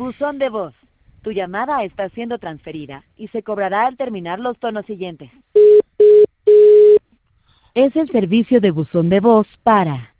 Buzón de voz. Tu llamada está siendo transferida y se cobrará al terminar los tonos siguientes. Es el servicio de buzón de voz para